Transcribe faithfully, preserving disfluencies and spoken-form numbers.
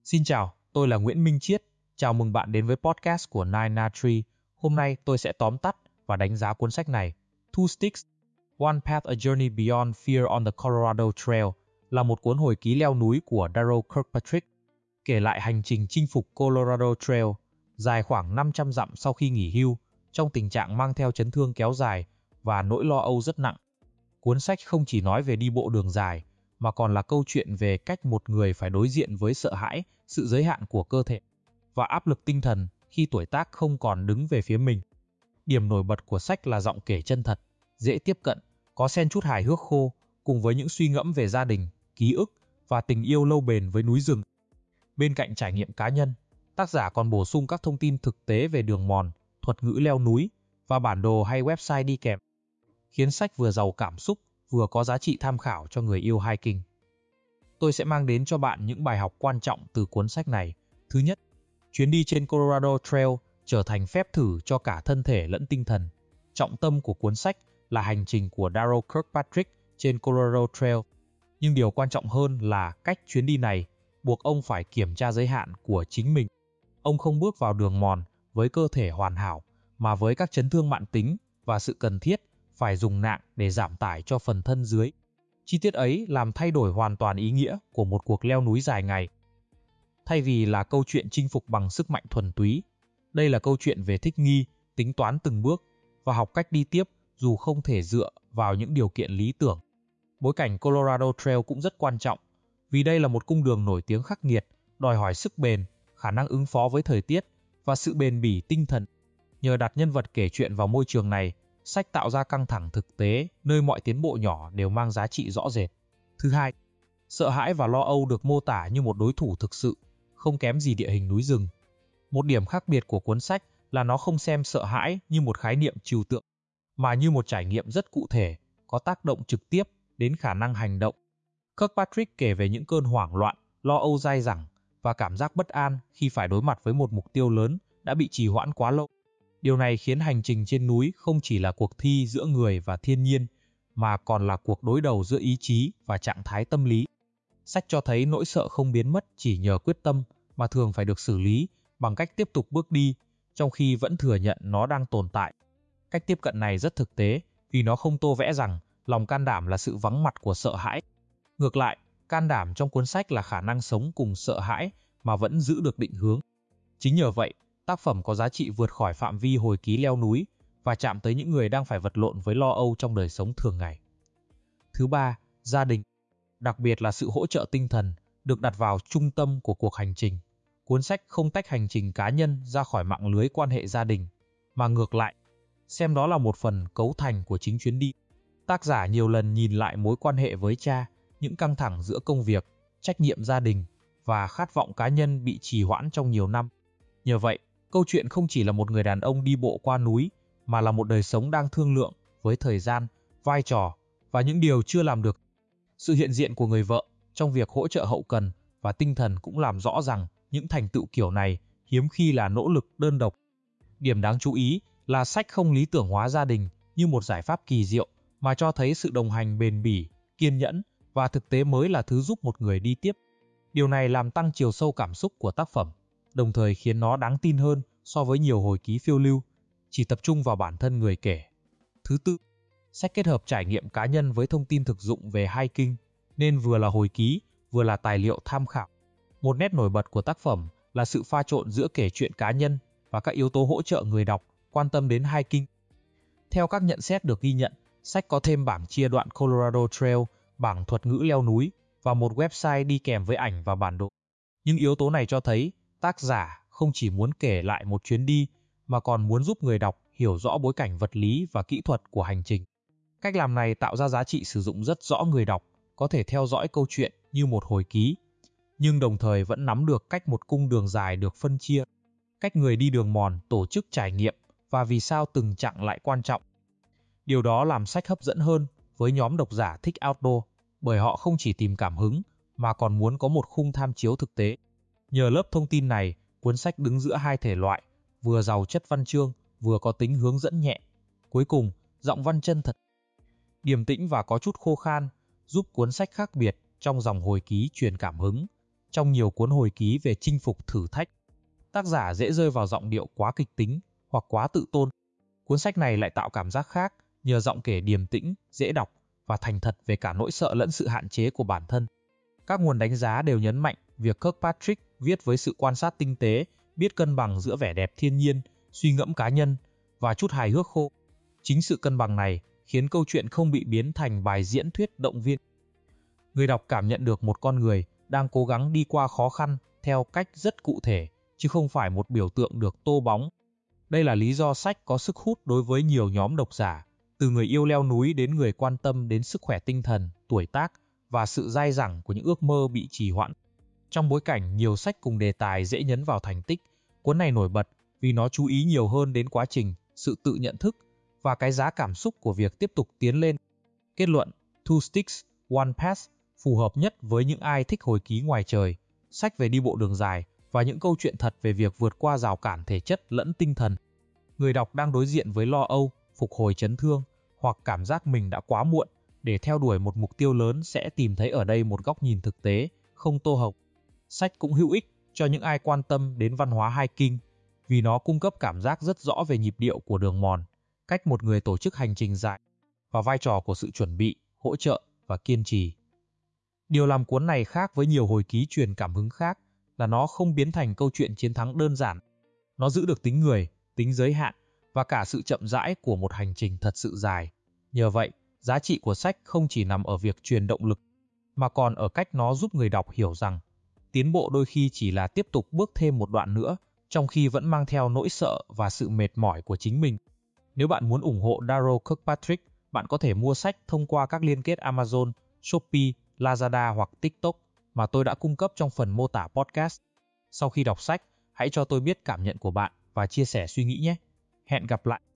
Xin chào, tôi là Nguyễn Minh Chiết. Chào mừng bạn đến với podcast của Nine Na Tree. Hôm nay tôi sẽ tóm tắt và đánh giá cuốn sách này. Two Sticks, One Path: A Journey Beyond Fear on the Colorado Trail là một cuốn hồi ký leo núi của Daryl Kirkpatrick, kể lại hành trình chinh phục Colorado Trail dài khoảng năm trăm dặm sau khi nghỉ hưu, trong tình trạng mang theo chấn thương kéo dài và nỗi lo âu rất nặng. Cuốn sách không chỉ nói về đi bộ đường dài, mà còn là câu chuyện về cách một người phải đối diện với sợ hãi, sự giới hạn của cơ thể và áp lực tinh thần khi tuổi tác không còn đứng về phía mình. Điểm nổi bật của sách là giọng kể chân thật, dễ tiếp cận, có xen chút hài hước khô, cùng với những suy ngẫm về gia đình, ký ức và tình yêu lâu bền với núi rừng. Bên cạnh trải nghiệm cá nhân, tác giả còn bổ sung các thông tin thực tế về đường mòn, thuật ngữ leo núi và bản đồ hay website đi kèm, khiến sách vừa giàu cảm xúc, vừa có giá trị tham khảo cho người yêu hiking. Tôi sẽ mang đến cho bạn những bài học quan trọng từ cuốn sách này. Thứ nhất, chuyến đi trên Colorado Trail trở thành phép thử cho cả thân thể lẫn tinh thần. Trọng tâm của cuốn sách là hành trình của Daryl Kirkpatrick trên Colorado Trail. Nhưng điều quan trọng hơn là cách chuyến đi này buộc ông phải kiểm tra giới hạn của chính mình. Ông không bước vào đường mòn với cơ thể hoàn hảo, mà với các chấn thương mãn tính và sự cần thiết phải dùng nạng để giảm tải cho phần thân dưới. Chi tiết ấy làm thay đổi hoàn toàn ý nghĩa của một cuộc leo núi dài ngày. Thay vì là câu chuyện chinh phục bằng sức mạnh thuần túy, đây là câu chuyện về thích nghi, tính toán từng bước và học cách đi tiếp dù không thể dựa vào những điều kiện lý tưởng. Bối cảnh Colorado Trail cũng rất quan trọng, vì đây là một cung đường nổi tiếng khắc nghiệt, đòi hỏi sức bền, khả năng ứng phó với thời tiết và sự bền bỉ tinh thần. Nhờ đặt nhân vật kể chuyện vào môi trường này, sách tạo ra căng thẳng thực tế nơi mọi tiến bộ nhỏ đều mang giá trị rõ rệt. Thứ hai, sợ hãi và lo âu được mô tả như một đối thủ thực sự, không kém gì địa hình núi rừng. Một điểm khác biệt của cuốn sách là nó không xem sợ hãi như một khái niệm trừu tượng, mà như một trải nghiệm rất cụ thể, có tác động trực tiếp đến khả năng hành động. Kirkpatrick kể về những cơn hoảng loạn, lo âu dai dẳng và cảm giác bất an khi phải đối mặt với một mục tiêu lớn đã bị trì hoãn quá lâu. Điều này khiến hành trình trên núi không chỉ là cuộc thi giữa người và thiên nhiên, mà còn là cuộc đối đầu giữa ý chí và trạng thái tâm lý. Sách cho thấy nỗi sợ không biến mất chỉ nhờ quyết tâm, mà thường phải được xử lý bằng cách tiếp tục bước đi, trong khi vẫn thừa nhận nó đang tồn tại. Cách tiếp cận này rất thực tế, vì nó không tô vẽ rằng lòng can đảm là sự vắng mặt của sợ hãi. Ngược lại, can đảm trong cuốn sách là khả năng sống cùng sợ hãi mà vẫn giữ được định hướng. Chính nhờ vậy, tác phẩm có giá trị vượt khỏi phạm vi hồi ký leo núi và chạm tới những người đang phải vật lộn với lo âu trong đời sống thường ngày. Thứ ba, gia đình, đặc biệt là sự hỗ trợ tinh thần, được đặt vào trung tâm của cuộc hành trình. Cuốn sách không tách hành trình cá nhân ra khỏi mạng lưới quan hệ gia đình, mà ngược lại, xem đó là một phần cấu thành của chính chuyến đi. Tác giả nhiều lần nhìn lại mối quan hệ với cha, những căng thẳng giữa công việc, trách nhiệm gia đình và khát vọng cá nhân bị trì hoãn trong nhiều năm. Nhờ vậy, câu chuyện không chỉ là một người đàn ông đi bộ qua núi, mà là một đời sống đang thương lượng với thời gian, vai trò và những điều chưa làm được. Sự hiện diện của người vợ trong việc hỗ trợ hậu cần và tinh thần cũng làm rõ rằng những thành tựu kiểu này hiếm khi là nỗ lực đơn độc. Điểm đáng chú ý là sách không lý tưởng hóa gia đình như một giải pháp kỳ diệu, mà cho thấy sự đồng hành bền bỉ, kiên nhẫn và thực tế mới là thứ giúp một người đi tiếp. Điều này làm tăng chiều sâu cảm xúc của tác phẩm, đồng thời khiến nó đáng tin hơn so với nhiều hồi ký phiêu lưu, chỉ tập trung vào bản thân người kể. Thứ tư, sách kết hợp trải nghiệm cá nhân với thông tin thực dụng về hiking, nên vừa là hồi ký, vừa là tài liệu tham khảo. Một nét nổi bật của tác phẩm là sự pha trộn giữa kể chuyện cá nhân và các yếu tố hỗ trợ người đọc quan tâm đến hiking. Theo các nhận xét được ghi nhận, sách có thêm bảng chia đoạn Colorado Trail, bảng thuật ngữ leo núi và một website đi kèm với ảnh và bản đồ. Nhưng yếu tố này cho thấy tác giả không chỉ muốn kể lại một chuyến đi, mà còn muốn giúp người đọc hiểu rõ bối cảnh vật lý và kỹ thuật của hành trình. Cách làm này tạo ra giá trị sử dụng rất rõ người đọc có thể theo dõi câu chuyện như một hồi ký, nhưng đồng thời vẫn nắm được cách một cung đường dài được phân chia, cách người đi đường mòn tổ chức trải nghiệm và vì sao từng chặng lại quan trọng. Điều đó làm sách hấp dẫn hơn với nhóm độc giả thích outdoor, bởi họ không chỉ tìm cảm hứng mà còn muốn có một khung tham chiếu thực tế. Nhờ lớp thông tin này, cuốn sách đứng giữa hai thể loại, vừa giàu chất văn chương, vừa có tính hướng dẫn nhẹ. Cuối cùng, giọng văn chân thật, điềm tĩnh và có chút khô khan, giúp cuốn sách khác biệt trong dòng hồi ký truyền cảm hứng. trong nhiều cuốn hồi ký về chinh phục thử thách. Tác giả dễ rơi vào giọng điệu quá kịch tính hoặc quá tự tôn. Cuốn sách này lại tạo cảm giác khác nhờ giọng kể điềm tĩnh, dễ đọc và thành thật về cả nỗi sợ lẫn sự hạn chế của bản thân. Các nguồn đánh giá đều nhấn mạnh việc Kirkpatrick viết với sự quan sát tinh tế, biết cân bằng giữa vẻ đẹp thiên nhiên, suy ngẫm cá nhân và chút hài hước khô. Chính sự cân bằng này khiến câu chuyện không bị biến thành bài diễn thuyết động viên. Người đọc cảm nhận được một con người đang cố gắng đi qua khó khăn theo cách rất cụ thể, chứ không phải một biểu tượng được tô bóng. Đây là lý do sách có sức hút đối với nhiều nhóm độc giả, từ người yêu leo núi đến người quan tâm đến sức khỏe tinh thần, tuổi tác và sự dai dẳng của những ước mơ bị trì hoãn. Trong bối cảnh nhiều sách cùng đề tài dễ nhấn vào thành tích, cuốn này nổi bật vì nó chú ý nhiều hơn đến quá trình, sự tự nhận thức và cái giá cảm xúc của việc tiếp tục tiến lên. Kết luận, Two Sticks, One Path phù hợp nhất với những ai thích hồi ký ngoài trời, sách về đi bộ đường dài và những câu chuyện thật về việc vượt qua rào cản thể chất lẫn tinh thần. Người đọc đang đối diện với lo âu, phục hồi chấn thương hoặc cảm giác mình đã quá muộn để theo đuổi một mục tiêu lớn sẽ tìm thấy ở đây một góc nhìn thực tế, không tô hộc. Sách cũng hữu ích cho những ai quan tâm đến văn hóa hiking vì nó cung cấp cảm giác rất rõ về nhịp điệu của đường mòn, cách một người tổ chức hành trình dài và vai trò của sự chuẩn bị, hỗ trợ và kiên trì. Điều làm cuốn này khác với nhiều hồi ký truyền cảm hứng khác là nó không biến thành câu chuyện chiến thắng đơn giản. Nó giữ được tính người, tính giới hạn và cả sự chậm rãi của một hành trình thật sự dài. Nhờ vậy, giá trị của sách không chỉ nằm ở việc truyền động lực, mà còn ở cách nó giúp người đọc hiểu rằng tiến bộ đôi khi chỉ là tiếp tục bước thêm một đoạn nữa, trong khi vẫn mang theo nỗi sợ và sự mệt mỏi của chính mình. Nếu bạn muốn ủng hộ Daryl Kirkpatrick, bạn có thể mua sách thông qua các liên kết Amazon, Shopee, Lazada hoặc TikTok mà tôi đã cung cấp trong phần mô tả podcast. Sau khi đọc sách, hãy cho tôi biết cảm nhận của bạn và chia sẻ suy nghĩ nhé. Hẹn gặp lại!